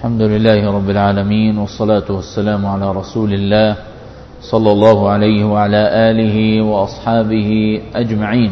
الحمد لله رب العالمين، والصلاة والسلام على رسول الله صلى الله عليه وعلى آله وأصحابه أجمعين.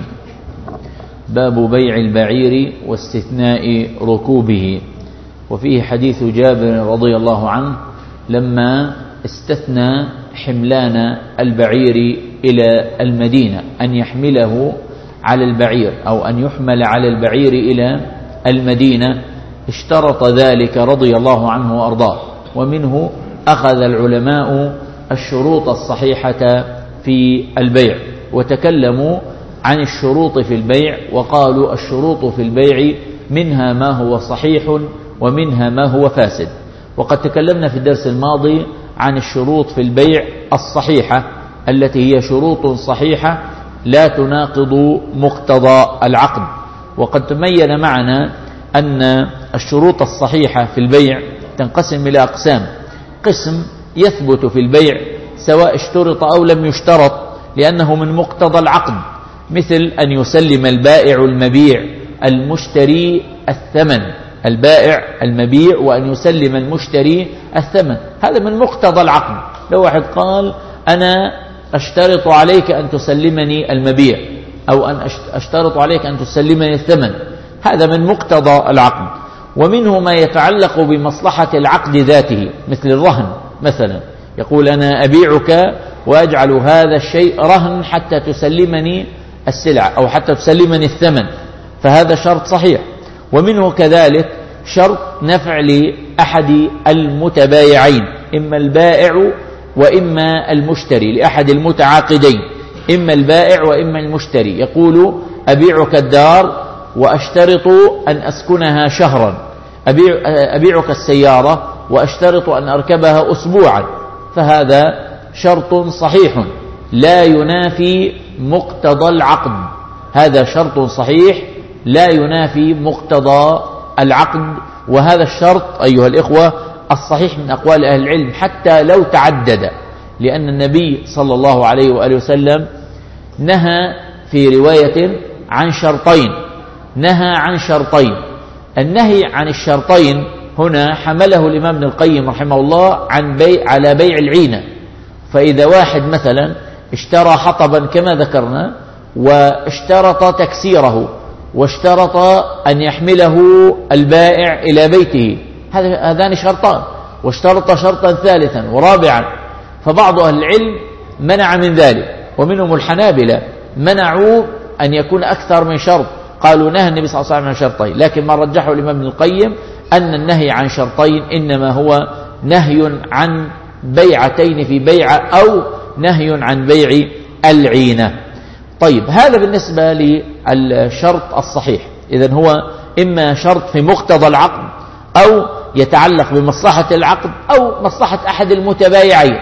باب بيع البعير واستثناء ركوبه. وفيه حديث جابر رضي الله عنه لما استثنى حملان البعير إلى المدينة أن يحمله على البعير أو أن يحمل على البعير إلى المدينة، اشترط ذلك رضي الله عنه وأرضاه. ومنه أخذ العلماء الشروط الصحيحة في البيع، وتكلموا عن الشروط في البيع وقالوا الشروط في البيع منها ما هو صحيح ومنها ما هو فاسد. وقد تكلمنا في الدرس الماضي عن الشروط في البيع الصحيحة التي هي شروط صحيحة لا تناقض مقتضى العقد. وقد تبين معنا أن الشروط الصحيحة في البيع تنقسم إلى أقسام. قسم يثبت في البيع سواء اشترط أو لم يشترط لأنه من مقتضى العقد، مثل أن يسلم البائع المبيع المشتري الثمن، البائع المبيع وأن يسلم المشتري الثمن، هذا من مقتضى العقد. لو واحد قال أنا أشترط عليك أن تسلمني المبيع أو أن أشترط عليك أن تسلمني الثمن، هذا من مقتضى العقد. ومنه ما يتعلق بمصلحة العقد ذاته، مثل الرهن مثلا، يقول أنا أبيعك وأجعل هذا الشيء رهن حتى تسلمني السلعة أو حتى تسلمني الثمن، فهذا شرط صحيح. ومنه كذلك شرط نفع لأحد المتبايعين، إما البائع وإما المشتري، لأحد المتعاقدين، إما البائع وإما المشتري. يقول أبيعك الدار وأشترط أن أسكنها شهرا، أبيعك السيارة وأشترط أن أركبها أسبوعا، فهذا شرط صحيح لا ينافي مقتضى العقد، هذا شرط صحيح لا ينافي مقتضى العقد. وهذا الشرط أيها الإخوة الصحيح من أقوال أهل العلم حتى لو تعدد، لأن النبي صلى الله عليه وآله وسلم نهى في رواية عن شرطين، نهى عن شرطين. النهي عن الشرطين هنا حمله الإمام ابن القيم رحمه الله على بيع العينة. فإذا واحد مثلا اشترى حطبا كما ذكرنا واشترط تكسيره واشترط أن يحمله البائع إلى بيته، هذان شرطان، واشترط شرطا ثالثا ورابعا، فبعض أهل العلم منع من ذلك، ومنهم الحنابلة منعوا أن يكون أكثر من شرط، قالوا نهى النبي صلى الله عليه وسلم عن شرطين. لكن ما رجحه الإمام ابن القيم أن النهي عن شرطين إنما هو نهي عن بيعتين في بيعة أو نهي عن بيع العينة. طيب، هذا بالنسبة للشرط الصحيح. إذن هو إما شرط في مقتضى العقد أو يتعلق بمصلحة العقد أو مصلحة أحد المتبايعين،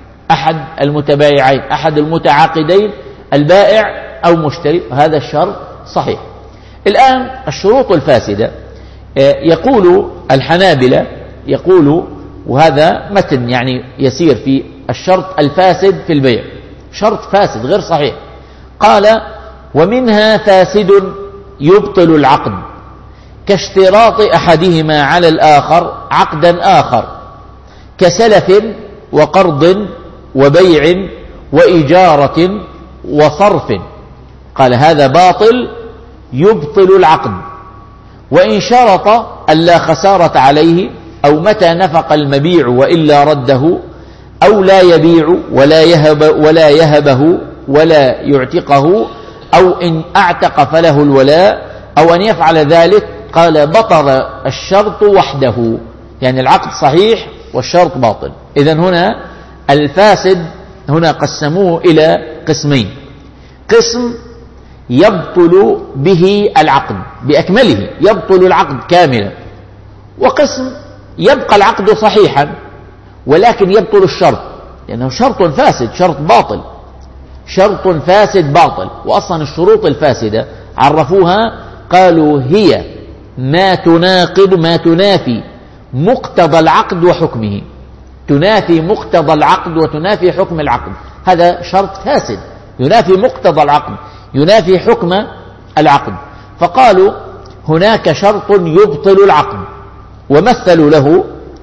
أحد المتعاقدين، البائع أو مشتري، هذا الشرط صحيح. الآن الشروط الفاسدة، يقول الحنابلة، يقول وهذا متن يعني يسير في الشرط الفاسد في البيع، شرط فاسد غير صحيح. قال ومنها فاسد يبطل العقد كاشتراط أحدهما على الآخر عقدا آخر، كسلف وقرض وبيع وإجارة وصرف. قال هذا باطل يبطل العقد، وإن شرط ألا خسارة عليه أو متى نفق المبيع وإلا رده، أو لا يبيع ولا يهبه ولا يعتقه، أو إن أعتق فله الولاء، أو أن يفعل ذلك، قال بطل الشرط وحده، يعني العقد صحيح والشرط باطل. إذن هنا الفاسد هنا قسموه إلى قسمين: قسم يبطل به العقد بأكمله، يبطل العقد كاملا، وقسم يبقى العقد صحيحا ولكن يبطل الشرط، لأنه شرط فاسد، شرط باطل، شرط فاسد باطل. وأصلا الشروط الفاسدة عرفوها، قالوا هي ما تناقض، ما تنافي مقتضى العقد وحكمه، تنافي مقتضى العقد وتنافي حكم العقد، هذا شرط فاسد ينافي مقتضى العقد، ينافي حكم العقد. فقالوا هناك شرط يبطل العقد، ومثلوا له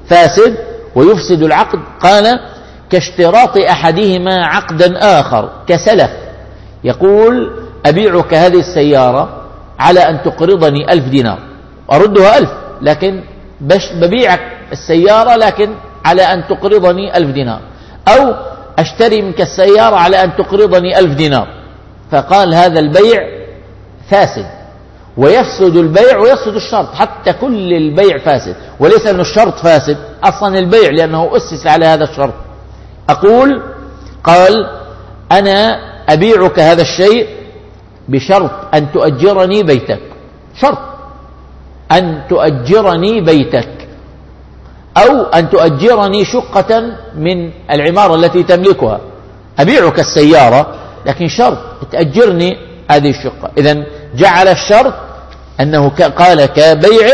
فاسد ويفسد العقد. قال كاشتراط أحدهما عقدا آخر كسلف، يقول أبيعك هذه السيارة على أن تقرضني 1000 دينار، أردها 1000، لكن ببيعك السيارة لكن على أن تقرضني 1000 دينار، أو أشتري منك السيارة على أن تقرضني 1000 دينار. فقال هذا البيع فاسد، ويفسد البيع ويفسد الشرط، حتى كل البيع فاسد، وليس أن الشرط فاسد أصلا البيع لأنه أسس على هذا الشرط. أقول قال أنا أبيعك هذا الشيء بشرط أن تؤجرني بيتك، شرط أن تؤجرني بيتك، أو أن تؤجرني شقة من العمارة التي تملكها. أبيعك السيارة لكن شرط تأجرني هذه الشقة. إذن جعل الشرط أنه قال كبيع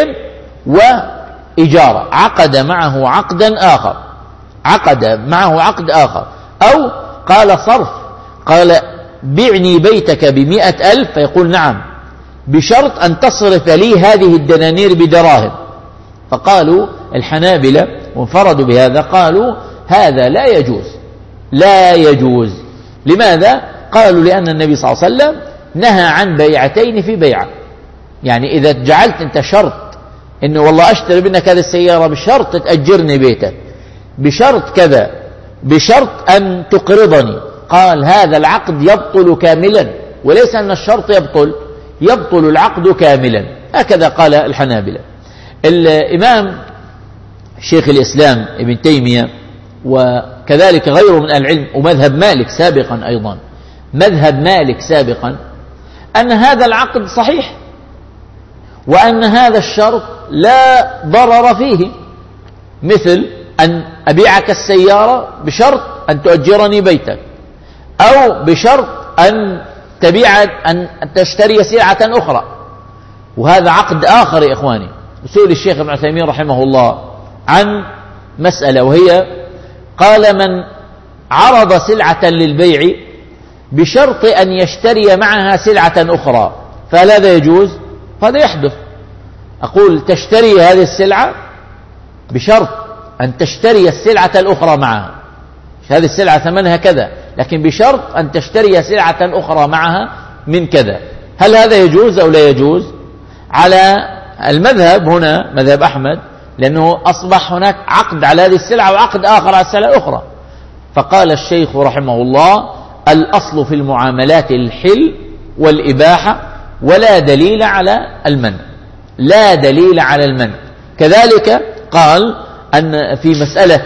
وإجارة، عقد معه عقدا آخر، عقد معه عقد آخر. أو قال صرف، قال بعني بيتك ب100,000، فيقول نعم بشرط أن تصرف لي هذه الدنانير بدراهم. فقالوا الحنابلة وانفردوا بهذا، قالوا هذا لا يجوز، لا يجوز. لماذا؟ قالوا لأن النبي صلى الله عليه وسلم نهى عن بيعتين في بيعة. يعني إذا جعلت أنت شرط إنه والله أشتري منك هذه السيارة بشرط تأجرني بيتك، بشرط كذا، بشرط أن تقرضني، قال هذا العقد يبطل كاملا، وليس أن الشرط يبطل العقد كاملا. هكذا قال الحنابلة. الإمام شيخ الإسلام ابن تيمية وكذلك غيره من العلم، ومذهب مالك سابقا أيضا، مذهب مالك سابقا، أن هذا العقد صحيح، وأن هذا الشرط لا ضرر فيه، مثل أن أبيعك السيارة بشرط أن تؤجرني بيتك، أو بشرط أن تشتري سلعة أخرى. وهذا عقد آخر يا إخواني. سئل الشيخ ابن عثيمين رحمه الله عن مسألة، وهي قال من عرض سلعة للبيع بشرط أن يشتري معها سلعة أخرى فهل هذا يجوز؟ هذا يحدث. أقول تشتري هذه السلعة بشرط أن تشتري السلعة الأخرى معها، هذه السلعة ثمنها كذا، لكن بشرط أن تشتري سلعة أخرى معها من كذا، هل هذا يجوز أو لا يجوز؟ على المذهب هنا مذهب أحمد، لأنه أصبح هناك عقد على هذه السلعة وعقد آخر على السلعة الأخرى. فقال الشيخ رحمه الله الأصل في المعاملات الحل والإباحة، ولا دليل على المنع، لا دليل على المنع. كذلك قال أن في مسألة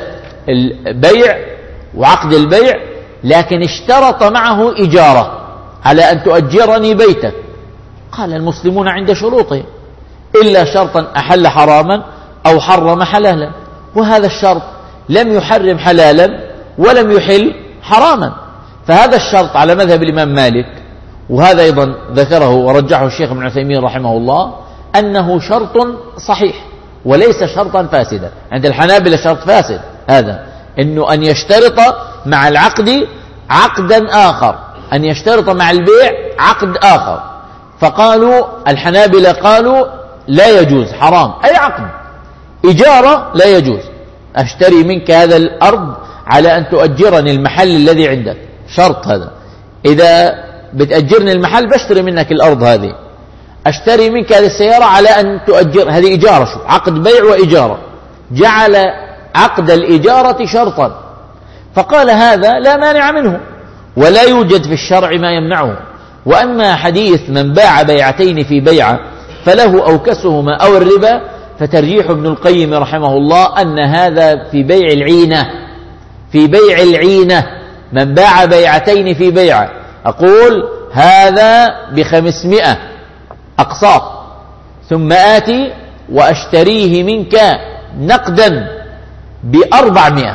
البيع وعقد البيع، لكن اشترط معه إجارة على أن تؤجرني بيتك، قال المسلمون عند شروطهم إلا شرطا أحل حراما أو حرم حلالا، وهذا الشرط لم يحرم حلالا ولم يحل حراما. فهذا الشرط على مذهب الإمام مالك، وهذا أيضا ذكره ورجحه الشيخ ابن عثيمين رحمه الله، أنه شرط صحيح وليس شرطا فاسدا. عند الحنابلة شرط فاسد هذا، إنه أن يشترط مع العقد عقدا آخر، أن يشترط مع البيع عقد آخر. فقالوا الحنابلة قالوا لا يجوز، حرام، أي عقد. إجارة لا يجوز، أشتري منك هذا الأرض على أن تؤجرني المحل الذي عندك، شرط هذا. إذا بتأجرني المحل بشتري منك الأرض هذه. أشتري منك هذه السيارة على أن تؤجر، هذه إجارة، شو عقد بيع وإجارة، جعل عقد الإجارة شرطا. فقال هذا لا مانع منه ولا يوجد في الشرع ما يمنعه. وأما حديث من باع بيعتين في بيعة فله أوكسهما أو الربا، فترجيح ابن القيم رحمه الله أن هذا في بيع العينة، في بيع العينة. من باع بيعتين في بيعة، أقول هذا ب500 أقساط، ثم آتي وأشتريه منك نقدا ب400،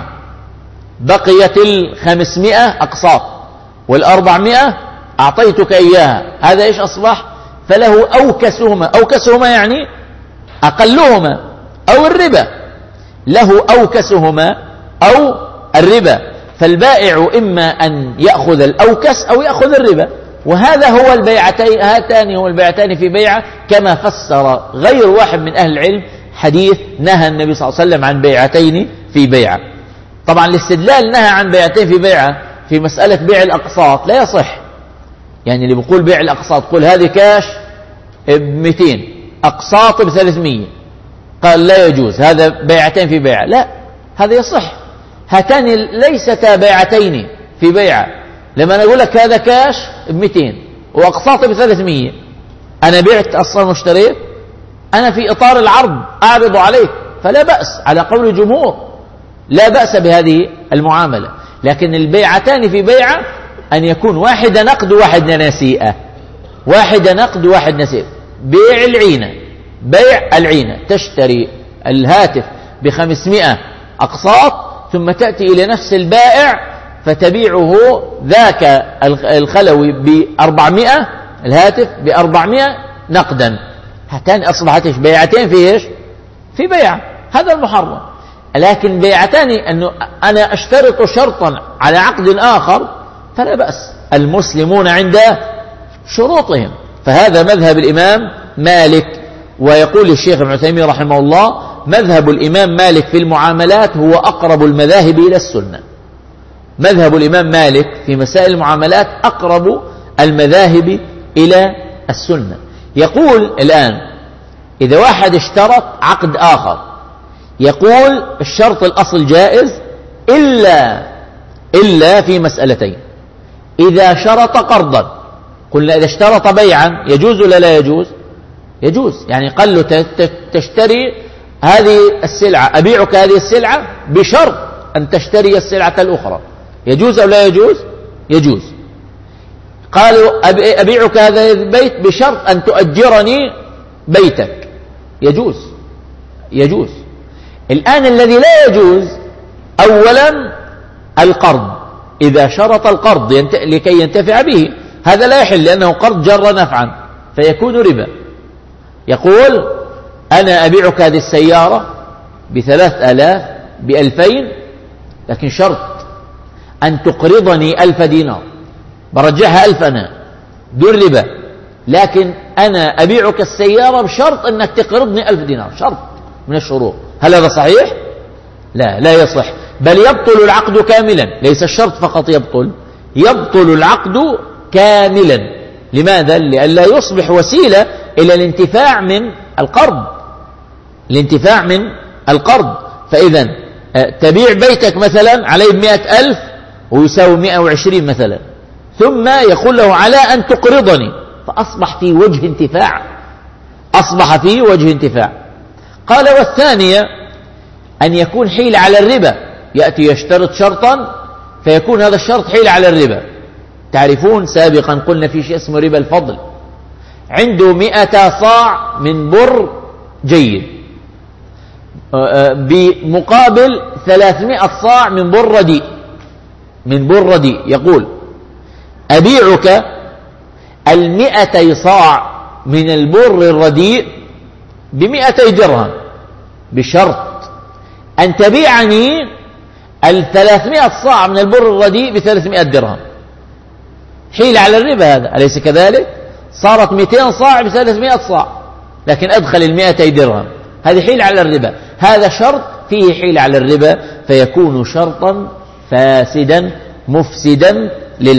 بقيت 500 أقساط وال400 أعطيتك إياها، هذا إيش أصبح؟ فله أوكسهما، أوكسهما يعني أقلهما، أو الربا، له أوكسهما أو الربا. فالبائع إما أن يأخذ الأوكس أو يأخذ الربا، وهذا هو البيعتين، هاتان هو البيعتان في بيعة، كما فسر غير واحد من أهل العلم حديث نهى النبي صلى الله عليه وسلم عن بيعتين في بيعة. طبعا الاستدلال نهى عن بيعتين في بيعة في مسألة بيع الأقساط لا يصح. يعني اللي بيقول بيع الأقساط قل هذه كاش ب200 أقساط ب300 قال لا يجوز، هذا بيعتين في بيعة. لا، هذا يصح. هاتان ليستا بيعتين في بيعة. لما أنا أقول لك هذا كاش ب200 وأقساط ب300 أنا بعت أصلا واشتريت، أنا في إطار العرض أعرض عليك، فلا بأس على قول الجمهور، لا بأس بهذه المعاملة. لكن البيعتان في بيعة أن يكون واحدة نقد وواحدة نسيئة، واحدة نقد وواحد نسيئة. بيع العينة، بيع العينة، تشتري الهاتف ب500 أقساط ثم تأتي إلى نفس البائع فتبيعه ذاك الخلوي ب400، الهاتف ب400 نقدا. هاتان أصبحت بيعتين في إيش؟ في بيعة، هذا المحرم. لكن بيعتان أنه أنا أشترط شرطا على عقد آخر فلا بأس، المسلمون عند شروطهم. فهذا مذهب الإمام مالك. ويقول الشيخ ابن عثيمين رحمه الله مذهب الإمام مالك في المعاملات هو أقرب المذاهب إلى السنة. مذهب الإمام مالك في مسائل المعاملات أقرب المذاهب إلى السنة. يقول الآن إذا واحد اشترط عقد آخر يقول الشرط الأصل جائز إلا في مسألتين. إذا شرط قرضا، قلنا إذا اشترط بيعا يجوز ولا لا يجوز؟ يجوز. يعني قال له تشتري هذه السلعة، أبيعك هذه السلعة بشرط أن تشتري السلعة الأخرى، يجوز أو لا يجوز؟ يجوز. قالوا أبيعك هذا البيت بشرط أن تؤجرني بيتك، يجوز. يجوز. الآن الذي لا يجوز أولا القرض. إذا شرط القرض لكي ينتفع به هذا لا يحل، لأنه قرض جر نفعا فيكون ربا. يقول أنا أبيعك هذه السيارة ب3000 ب2000 لكن شرط أن تقرضني 1000 دينار، برجعها 1000 أنا دون ربا، لكن أنا أبيعك السيارة بشرط أنك تقرضني 1000 دينار، شرط من الشروط. هل هذا صحيح؟ لا يصح، بل يبطل العقد كاملا. ليس الشرط فقط يبطل العقد كاملا. لماذا؟ لئلا يصبح وسيلة إلى الانتفاع من القرض. فإذا تبيع بيتك مثلا عليه 100,000 ويساوي 120 مثلا، ثم يقول له على أن تقرضني، فأصبح في وجه انتفاع. قال والثانية أن يكون حيل على الربا، يأتي يشترط شرطا فيكون هذا الشرط حيل على الربا. تعرفون سابقا قلنا في شيء اسمه ربا الفضل، عنده 100 صاع من بر جيد بمقابل 300 صاع من بر رديء. يقول أبيعك 200 صاع من البر الرديء ب200 درهم بشرط أن تبيعني 300 صاع من البر الرديء ب300 درهم. حيل على الربا هذا، أليس كذلك؟ صارت 200 صاع ب300 صاع، لكن أدخل 200 درهم، هذه حيل على الربا. هذا شرط فيه حيل على الربا فيكون شرطا فاسدا مفسدا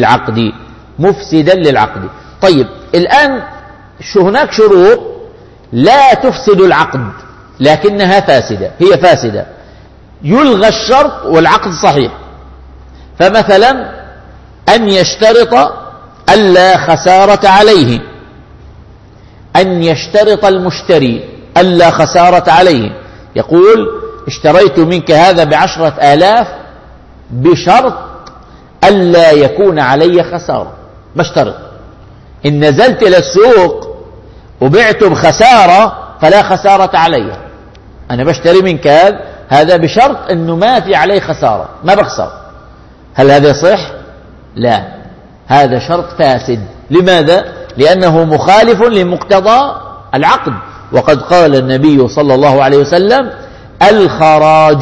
للعقد. طيب الآن هناك شروط لا تفسد العقد لكنها فاسدة، هي فاسدة، يلغى الشرط والعقد صحيح. فمثلا أن يشترط ألا خسارة عليه، أن يشترط المشتري ألا خسارة عليه، يقول اشتريت منك هذا ب10,000 بشرط ألا يكون علي خسارة. بشترط إن نزلت إلى السوق وبعت بخسارة فلا خسارة علي، أنا بشتري منك هذا بشرط أنه ما في عليه خسارة، ما بخسر. هل هذا صح؟ لا، هذا شرط فاسد. لماذا؟ لأنه مخالف لمقتضى العقد. وقد قال النبي صلى الله عليه وسلم الخراج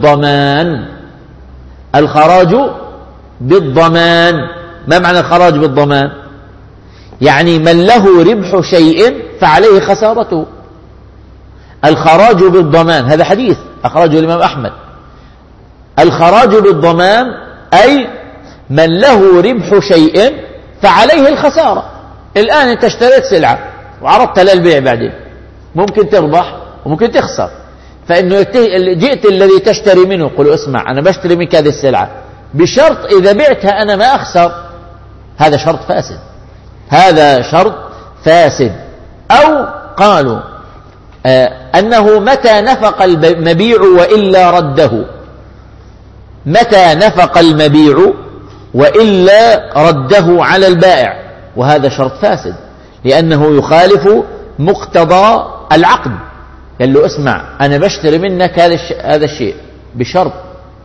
بالضمان. ما معنى الخراج بالضمان؟ يعني من له ربح شيء فعليه خسارته. الخراج بالضمان، هذا حديث أخرجه الإمام أحمد. الخراج بالضمان أي من له ربح شيء فعليه الخسارة. الآن أنت اشتريت سلعة وعرضتها للبيع، بعدين ممكن تربح وممكن تخسر، فإنه جئت الذي تشتري منه قل اسمع أنا بشتري منك هذه السلعة بشرط إذا بعتها أنا ما أخسر، هذا شرط فاسد، هذا شرط فاسد. أو قالوا أنه متى نفق المبيع وإلا رده، متى نفق المبيع وإلا رده على البائع، وهذا شرط فاسد لأنه يخالف مقتضى العقد. قال له اسمع أنا بشتري منك هذا الشيء بشرط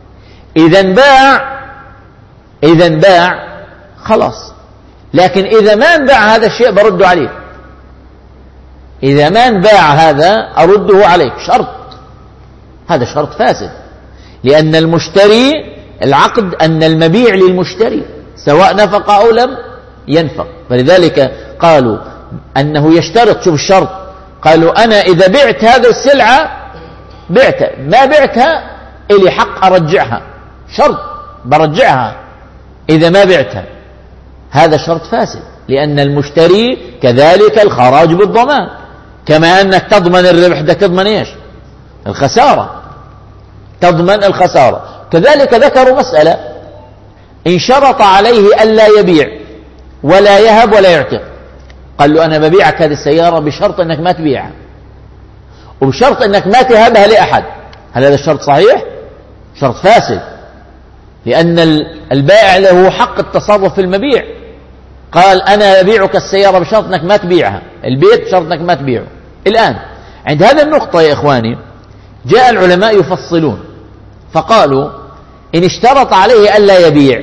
إذا انباع خلاص، لكن إذا ما انباع هذا الشيء برد عليه، إذا ما انباع هذا أرده عليك، شرط، هذا شرط فاسد، لأن المشتري العقد أن المبيع للمشتري سواء نفق أو لم ينفق. فلذلك قالوا أنه يشترط، شوف الشرط، قالوا أنا إذا بعت هذه السلعة بعتها، ما بعتها إلي حق أرجعها، شرط برجعها إذا ما بعتها، هذا شرط فاسد، لأن المشتري كذلك الخراج بالضمان، كما أنك تضمن الربح ده تضمن إيش؟ الخسارة، تضمن الخسارة. كذلك ذكروا مسألة إن شرط عليه ألا يبيع ولا يهب ولا يعتق، قال له أنا ببيعك هذه السيارة بشرط أنك ما تبيعها وبشرط أنك ما تهبها لأحد، هل هذا الشرط صحيح؟ شرط فاسد، لأن البائع له حق التصرف في المبيع، قال أنا أبيعك السيارة بشرط أنك ما تبيعها، البيت بشرط أنك ما تبيعه. الآن عند هذه النقطة يا إخواني جاء العلماء يفصلون فقالوا إن اشترط عليه ألا يبيع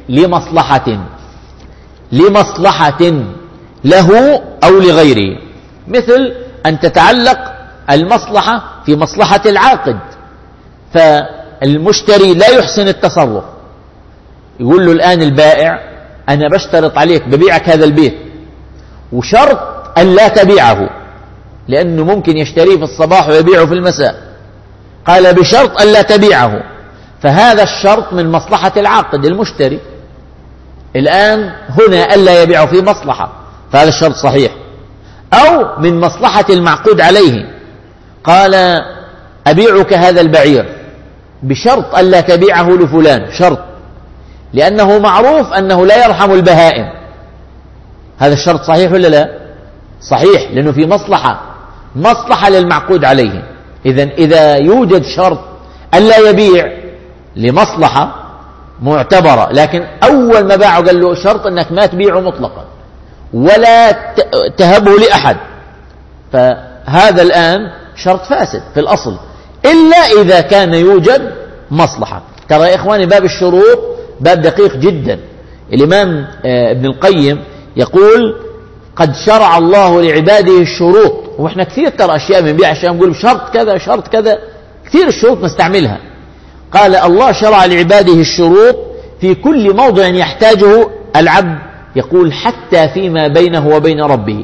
لمصلحة له أو لغيره، مثل أن تتعلق المصلحة في مصلحة العاقد، فالمشتري لا يحسن التصرف، يقول له الآن البائع أنا بشترط عليك ببيعك هذا البيت وشرط أن لا تبيعه، لأنه ممكن يشتريه في الصباح ويبيعه في المساء، قال بشرط أن لا تبيعه، فهذا الشرط من مصلحة العاقد المشتري. الآن هنا ألا يبيعه في مصلحة، فهذا الشرط صحيح. أو من مصلحة المعقود عليه، قال أبيعك هذا البعير بشرط ألا تبيعه لفلان، شرط، لأنه معروف أنه لا يرحم البهائم، هذا الشرط صحيح ولا لا؟ صحيح، لأنه في مصلحة للمعقود عليه. إذا يوجد شرط ألا يبيع لمصلحة معتبرة، لكن أول ما باعه قال له شرط أنك ما تبيعه مطلقا ولا تهبه لأحد، فهذا الآن شرط فاسد في الأصل، إلا إذا كان يوجد مصلحة. ترى يا إخواني باب الشروط باب دقيق جدا. الإمام ابن القيم يقول قد شرع الله لعباده الشروط، وإحنا كثير ترى أشياء من بيع أشياء نقول شرط كذا شرط كذا، كثير الشروط نستعملها. قال الله شرع لعباده الشروط في كل موضع يحتاجه العبد، يقول حتى فيما بينه وبين ربه.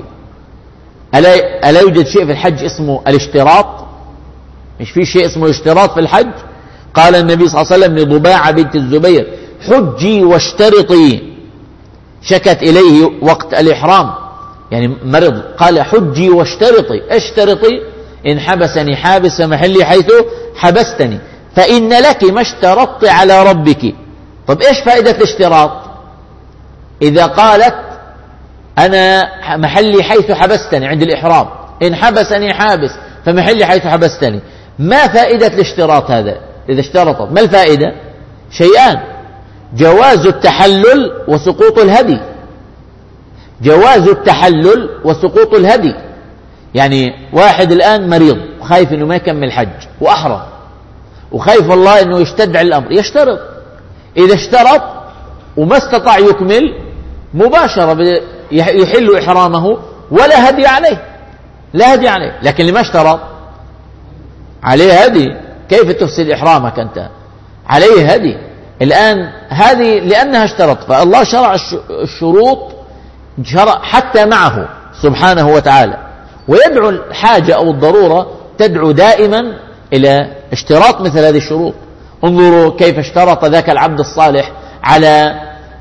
ألا يوجد شيء في الحج اسمه الاشتراط؟ مش في شيء اسمه اشتراط في الحج؟ قال النبي صلى الله عليه وسلم لضباعة بنت الزبير حجي واشترطي، شكت إليه وقت الإحرام يعني مرض، قال حجي واشترطي، اشترطي إن حبسني حابس محلي حيث حبستني، فإن لك ما اشترطت على ربك. طب إيش فائدة الاشتراط؟ إذا قالت أنا محلي حيث حبستني عند الإحرام، إن حبسني حابس فمحلي حيث حبستني، ما فائدة الاشتراط هذا؟ إذا اشترطت ما الفائدة؟ شيئان: جواز التحلل وسقوط الهدي، جواز التحلل وسقوط الهدي. يعني واحد الآن مريض وخايف أنه ما يكمل حج وأحرم وخايف الله أنه يشتد على الأمر، يشترط، إذا اشترط وما استطاع يكمل مباشرة يحل إحرامه ولا هدي عليه، لا هدي عليه. لكن لما اشترط عليه هدي، كيف تفسد إحرامك أنت؟ عليه هدي. الآن هذه لأنها اشترط، فالله شرع الشروط شرع حتى معه سبحانه وتعالى، ويدعو الحاجة أو الضرورة تدعو دائما إلى اشتراط مثل هذه الشروط. انظروا كيف اشترط ذاك العبد الصالح على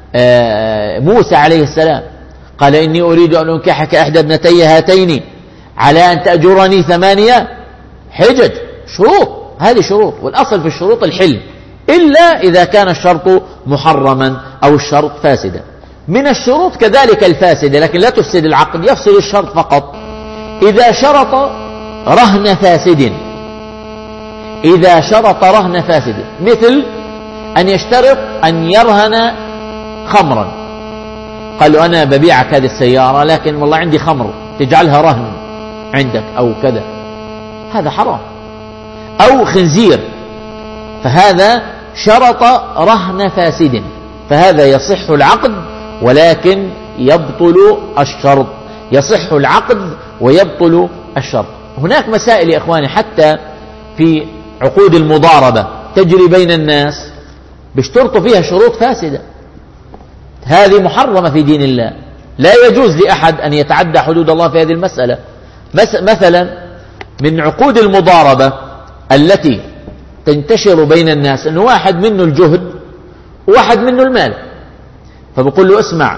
موسى عليه السلام، قال إني أريد أن أنكحك إحدى ابنتي هاتين على أن تأجرني 8 حجج. شروط، هذه شروط، والأصل في الشروط الحل إلا إذا كان الشرط محرما أو الشرط فاسدا. من الشروط كذلك الفاسدة لكن لا تفسد العقد، يفسد الشرط فقط إذا شرط رهن فاسد. إذا شرط رهن فاسد مثل أن يشترط أن يرهن خمرا، قال له أنا ببيعك هذه السيارة لكن والله عندي خمر تجعلها رهن عندك أو كذا، هذا حرام. أو خنزير، فهذا شرط رهن فاسد، فهذا يصح العقد ولكن يبطل الشرط، يصح العقد ويبطل الشرط. هناك مسائل يا إخواني حتى في عقود المضاربة تجري بين الناس بيشترطوا فيها شروط فاسدة، هذه محرمة في دين الله، لا يجوز لأحد أن يتعدى حدود الله في هذه المسألة. مثلا من عقود المضاربة التي تنتشر بين الناس أنه واحد منه الجهد وواحد منه المال، فبقول له اسمع،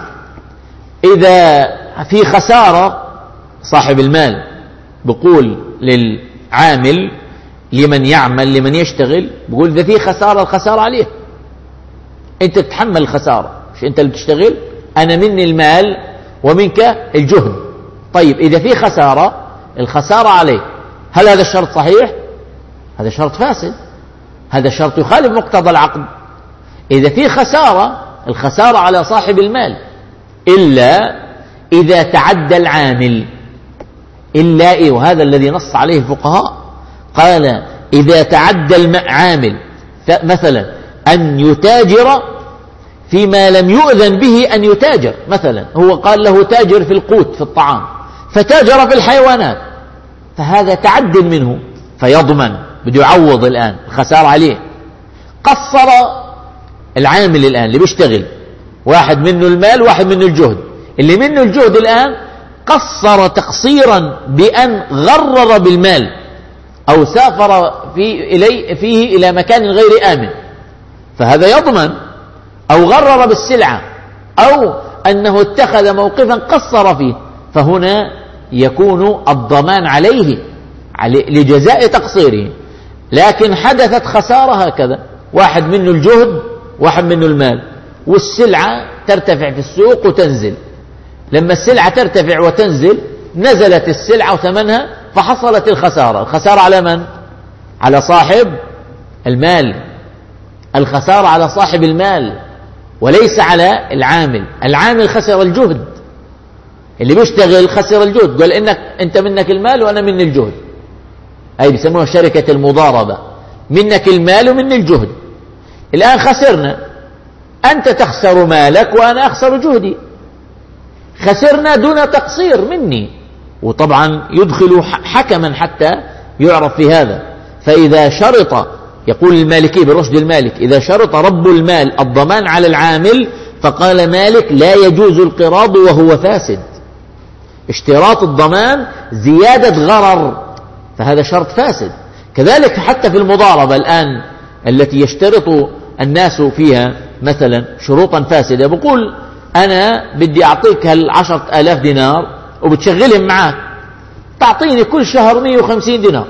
إذا في خسارة صاحب المال بقول للعامل لمن يعمل لمن يشتغل، بقول إذا في خسارة الخسارة عليه، أنت تتحمل الخسارة، مش أنت اللي بتشتغل، أنا مني المال ومنك الجهد. طيب إذا في خسارة الخسارة عليه، هل هذا الشرط صحيح؟ هذا شرط فاسد، هذا الشرط يخالف مقتضى العقد. إذا في خسارة الخسارة على صاحب المال، إلا إذا تعدى العامل، إلا وهذا الذي نص عليه الفقهاء، قال إذا تعدى العامل مثلا أن يتاجر فيما لم يؤذن به أن يتاجر، مثلا هو قال له تاجر في القوت في الطعام فتاجر في الحيوانات، فهذا تعد منه فيضمن، بده يعوض الآن الخسارة عليه. قصر العامل الآن اللي بيشتغل، واحد منه المال واحد منه الجهد، اللي منه الجهد الآن قصر تقصيرا بأن غرر بالمال أو سافر فيه إلى مكان غير آمن، فهذا يضمن. أو غرر بالسلعة أو أنه اتخذ موقفا قصر فيه، فهنا يكون الضمان عليه لجزاء تقصيره. لكن حدثت خسارة هكذا، واحد منه الجهد واحد منه المال، والسلعة ترتفع في السوق وتنزل، لما السلعة ترتفع وتنزل نزلت السلعة وثمنها فحصلت الخسارة. الخسارة على من؟ على صاحب المال، الخسارة على صاحب المال وليس على العامل. العامل خسر الجهد، اللي بيشتغل خسر الجهد، قال إنك أنت منك المال وأنا مني الجهد، أي بيسموها شركة المضاربة، منك المال ومني الجهد. الآن خسرنا، أنت تخسر مالك وأنا أخسر جهدي، خسرنا دون تقصير مني، وطبعا يدخل حكما حتى يعرف في هذا. فإذا شرط، يقول المالكي بالرشد المالك، إذا شرط رب المال الضمان على العامل، فقال مالك لا يجوز القراض وهو فاسد. اشتراط الضمان زيادة غرر، فهذا شرط فاسد. كذلك حتى في المضاربة الآن التي يشترط الناس فيها مثلا شروطا فاسدة، بقول أنا بدي أعطيك 10,000 دينار وبتشغلهم معك، تعطيني كل شهر 150 دينار،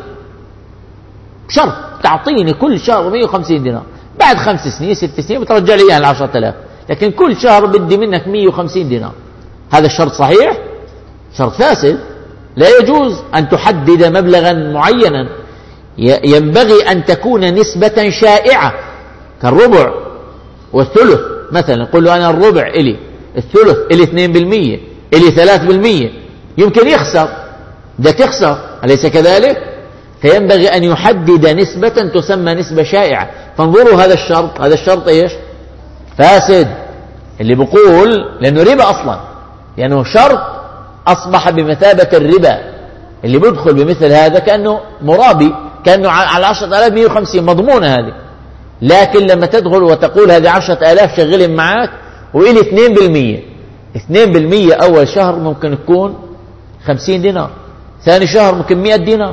شرط تعطيني كل شهر 150 دينار، بعد 5 سنين 6 سنين بترجع لي إياها 10,000، لكن كل شهر بدي منك 150 دينار. هذا الشرط صحيح؟ شرط فاسد. لا يجوز أن تحدد مبلغا معينا، ينبغي أن تكون نسبة شائعة كالربع والثلث مثلا، قل له أنا الربع إلي، الثلث إلي 2%، إلي 3%، يمكن يخسر، ده تخسر، أليس كذلك؟ فينبغي أن يحدد نسبة تسمى نسبة شائعة. فانظروا هذا الشرط، هذا الشرط إيش؟ فاسد. اللي بقول لأنه ربا أصلا، لأنه شرط أصبح بمثابة الربا، اللي بيدخل بمثل هذا كأنه مرابي، كأنه على 10,000 150 مضمونة هذه. لكن لما تدخل وتقول هذه 10,000 شغلهم معك وإلي 2%، أول شهر ممكن يكون 50 دينار، ثاني شهر ممكن 100 دينار،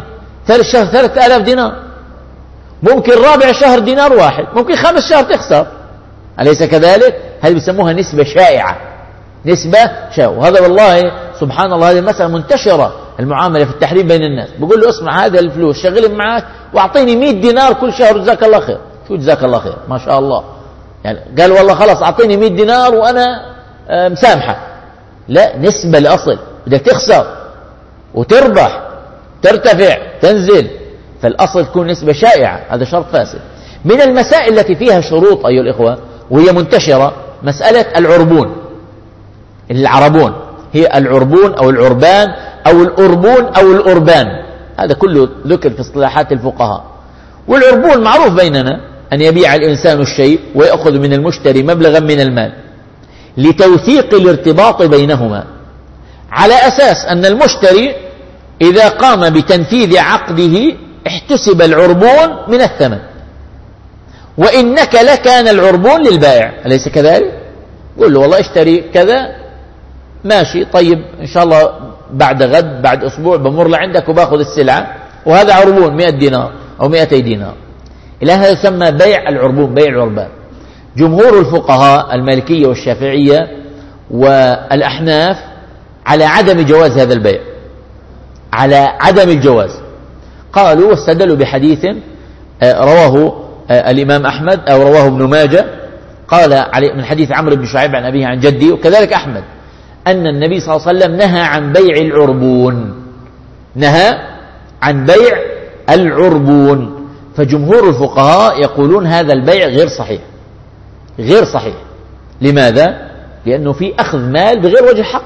ثالث شهر 3000 دينار، ممكن رابع شهر دينار واحد، ممكن 5 شهر تخسر، أليس كذلك؟ هذه بيسموها نسبة شائعة، نسبة شائعة. وهذا والله سبحان الله هذه المسألة منتشرة المعاملة في التحريم بين الناس. بقول له اسمع هذا الفلوس شغلهم معك وأعطيني 100 دينار كل شهر جزاك الله خير. شو جزاك الله خير؟ ما شاء الله. يعني قال والله خلاص أعطيني 100 دينار وأنا مسامحة. لا، نسبة لأصل، بدك تخسر وتربح، ترتفع تنزل، فالأصل تكون نسبة شائعة. هذا شرط فاسد. من المسائل التي فيها شروط أيها الإخوة وهي منتشرة مسألة العربون. العربون هي العربون أو العربان أو الأربون أو الأربان، هذا كله ذكر في اصطلاحات الفقهاء. والعربون معروف بيننا أن يبيع الإنسان الشيء ويأخذ من المشتري مبلغا من المال لتوثيق الارتباط بينهما، على أساس أن المشتري إذا قام بتنفيذ عقده احتسب العربون من الثمن، وإنك لكان العربون للبائع، أليس كذلك؟ قل له والله اشتري كذا، ماشي طيب إن شاء الله بعد غد بعد أسبوع بمر لعندك وباخذ السلعة، وهذا عربون 100 دينار أو 200 دينار. إلى هذا يسمى بيع العربون، بيع العربان. جمهور الفقهاء المالكية والشافعية والأحناف على عدم جواز هذا البيع، على عدم الجواز. قالوا واستدلوا بحديث رواه الإمام أحمد أو رواه ابن ماجه، قال من حديث عمرو بن شعيب عن أبيه عن جدي، وكذلك أحمد، أن النبي صلى الله عليه وسلم نهى عن بيع العربون، نهى عن بيع العربون. فجمهور الفقهاء يقولون هذا البيع غير صحيح، غير صحيح. لماذا؟ لأنه في أخذ مال بغير وجه حق،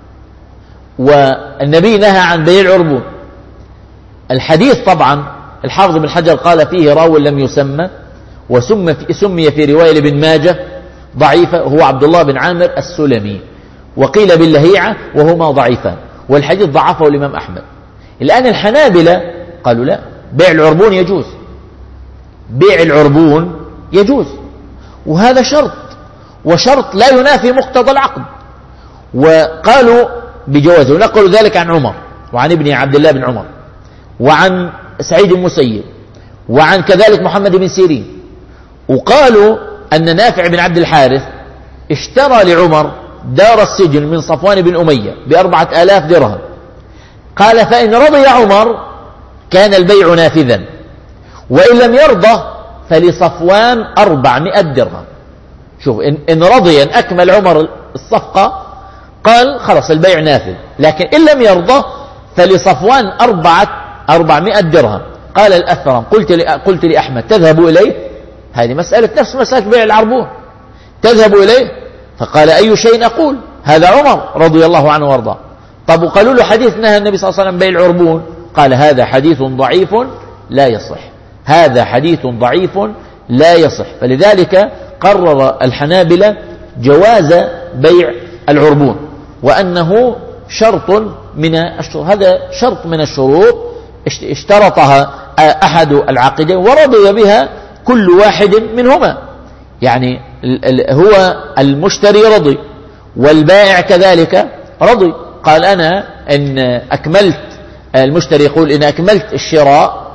والنبي نهى عن بيع العربون. الحديث طبعا الحافظ بن حجر قال فيه راو لم يسمى، وسمي في رواية لابن ماجه ضعيفة، هو عبد الله بن عامر السلمي، وقيل باللهيعة، وهما ضعيفان، والحديث ضعفه الإمام أحمد. الآن الحنابلة قالوا لا، بيع العربون يجوز، بيع العربون يجوز، وهذا شرط، وشرط لا ينافي مقتضى العقد، وقالوا بجوازه. ونقلوا ذلك عن عمر وعن ابن عبد الله بن عمر وعن سعيد المسيب وعن كذلك محمد بن سيرين. وقالوا أن نافع بن عبد الحارث اشترى لعمر دار السجن من صفوان بن أمية ب4,000 درهم، قال فإن رضي عمر كان البيع نافذا، وإن لم يرضى فلصفوان 400 درهم. شوف، إن رضي أن أكمل عمر الصفقة قال خلاص البيع نافذ، لكن إن لم يرضى فلصفوان 400 درهم. قال الأثرم قلت لأحمد تذهب إليه؟ هذه مسألة نفس مسألة بيع العربون، تذهب إليه؟ فقال أي شيء أقول؟ هذا عمر رضي الله عنه وارضاه. طب وقالوا له حديث نهى النبي صلى الله عليه وسلم بيع العربون، قال هذا حديث ضعيف لا يصح، هذا حديث ضعيف لا يصح. فلذلك قرر الحنابلة جواز بيع العربون، وأنه شرط من الشروط، هذا شرط من الشروط اشترطها أحد العاقدين ورضي بها كل واحد منهما. يعني هو المشتري رضي والبائع كذلك رضي، قال أنا إن أكملت، المشتري يقول إن أكملت الشراء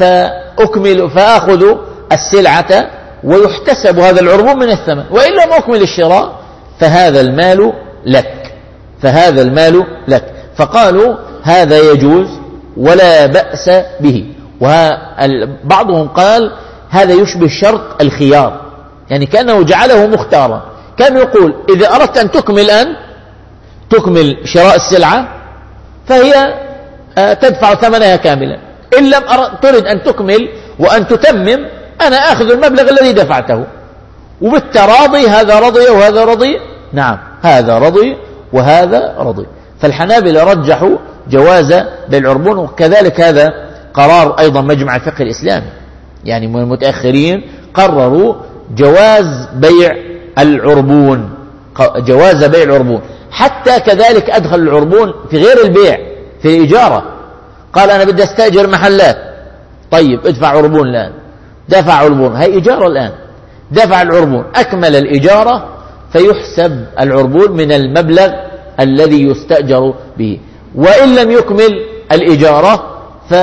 فأخذ السلعة ويحتسب هذا العربون من الثمن، وإن لم أكمل الشراء فهذا المال لك، فهذا المال لك. فقالوا هذا يجوز ولا بأس به. وبعضهم قال هذا يشبه شرط الخيار، يعني كأنه جعله مختارا، كان يقول إذا أردت أن تكمل شراء السلعة فهي تدفع ثمنها كاملا، إن لم ترد أن تكمل وأن تتمم أنا آخذ المبلغ الذي دفعته، وبالتراضي هذا رضي وهذا رضي، نعم هذا رضي وهذا رضي. فالحنابلة رجحوا جواز بيع العربون، وكذلك هذا قرار أيضا مجمع الفقه الإسلامي، يعني من المتأخرين قرروا جواز بيع العربون، جواز بيع العربون. حتى كذلك أدخل العربون في غير البيع، في الإجارة. قال أنا بدي أستأجر محلات، طيب ادفع عربون الآن، دفع عربون، هي إجارة الآن، دفع العربون، أكمل الإجارة فيحسب العربون من المبلغ الذي يستأجر به. وإن لم يكمل الإجارة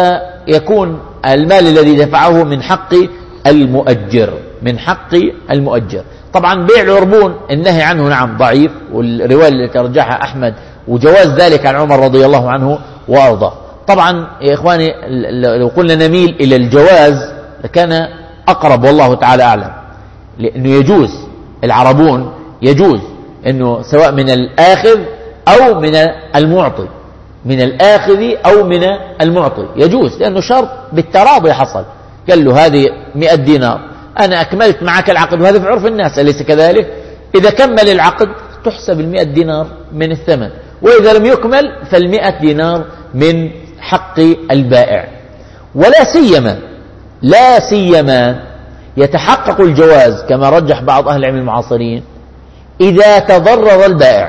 يكون المال الذي دفعه من حق المؤجر، من حق المؤجر. طبعا بيع العربون النهي عنه نعم ضعيف، والرواية التي رجحها أحمد، وجواز ذلك عن عمر رضي الله عنه وأرضاه. طبعا يا إخواني لو قلنا نميل إلى الجواز لكان أقرب والله تعالى أعلم، لأنه يجوز العربون، يجوز أنه سواء من الآخذ أو من المعطي، من الآخذ أو من المعطي يجوز، لأنه شرط بالتراضي حصل. قال له هذه 100 دينار، أنا أكملت معك العقد، وهذا في عرف الناس أليس كذلك؟ إذا كمل العقد تحسب 100 دينار من الثمن، وإذا لم يكمل ف100 دينار من حق البائع. ولا سيما لا سيما يتحقق الجواز كما رجح بعض أهل العلم المعاصرين إذا تضرر البائع،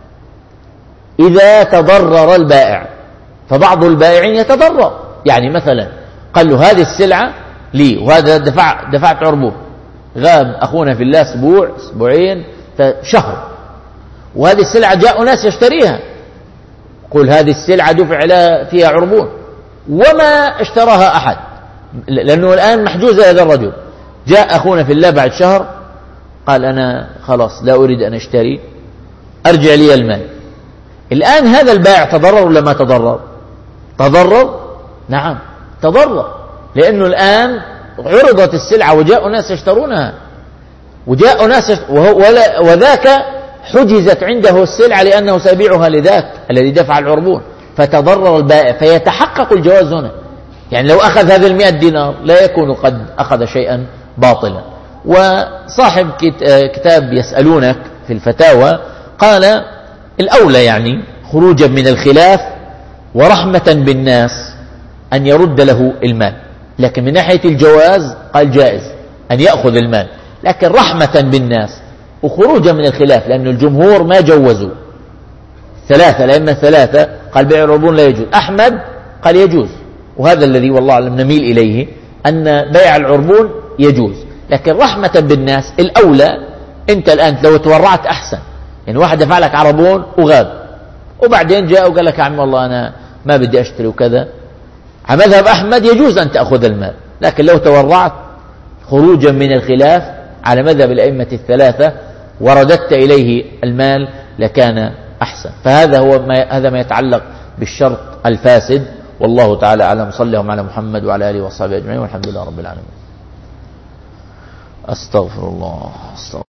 إذا تضرر البائع. فبعض البائعين يتضرر، يعني مثلا قال له هذه السلعة لي وهذا دفعت عربون، غاب أخونا في الله أسبوع أسبوعين شهر، وهذه السلعة جاء ناس يشتريها، قل هذه السلعة دفع فيها عربون وما اشتراها أحد، لأنه الآن محجوز هذا الرجل. جاء أخونا في الله بعد شهر قال أنا خلاص لا أريد أن أشتري، أرجع لي المال. الآن هذا البائع تضرر ولا ما تضرر؟ تضرر، نعم تضرر، لأنه الآن عرضت السلعة وجاء ناس يشترونها، وجاء ناس وذاك حجزت عنده السلعة لأنه سيبيعها لذاك الذي دفع العربون، فتضرر البائع، فيتحقق الجواز هنا. يعني لو أخذ هذا 100 دينار لا يكون قد أخذ شيئا باطلا. وصاحب كتاب يسألونك في الفتاوى قال الأولى يعني خروجا من الخلاف ورحمة بالناس أن يرد له المال، لكن من ناحية الجواز قال جائز أن يأخذ المال، لكن رحمة بالناس وخروجا من الخلاف، لأن الجمهور ما جوزوا، ثلاثة الأئمة الثلاثة قال بيع العربون لا يجوز، أحمد قال يجوز، وهذا الذي والله أعلم نميل إليه أن بيع العربون يجوز، لكن رحمة بالناس الأولى. أنت الآن لو تورعت أحسن، يعني واحد دفع لك عربون وغاب، وبعدين جاء وقال لك يا عم والله أنا ما بدي أشتري وكذا، على مذهب أحمد يجوز أن تأخذ المال، لكن لو تورعت خروجا من الخلاف على مذهب الأئمة الثلاثة ورددت إليه المال لكان أحسن. فهذا هذا ما يتعلق بالشرط الفاسد، والله تعالى أعلم. صلى الله على محمد وعلى آله وصحبه أجمعين، والحمد لله رب العالمين. أستغفر الله.